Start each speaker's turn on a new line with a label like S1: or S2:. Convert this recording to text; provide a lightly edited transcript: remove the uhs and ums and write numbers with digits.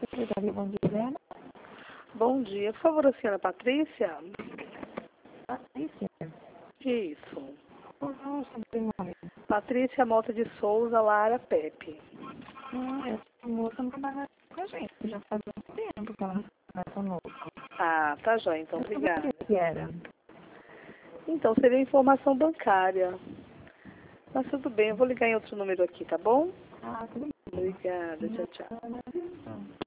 S1: Secretaria, bom dia, Helena.
S2: Bom dia. Por favor, a senhora Patrícia?
S1: Patrícia.
S2: Isso.
S1: Qual é o sobrenome?
S2: Patrícia Mota de Souza Lara Pepe.
S1: Essa moça não trabalha com a gente. Já faz muito tempo que ela não trabalha conosco.
S2: Ah, tá joia, então,
S1: Eu
S2: obrigada.
S1: sabia que era.
S2: Então, seria informação bancária. Mas tudo bem, eu vou ligar em outro número aqui, tá bom?
S1: Ah, tudo bem.
S2: Obrigada, tchau, tchau.
S1: Não.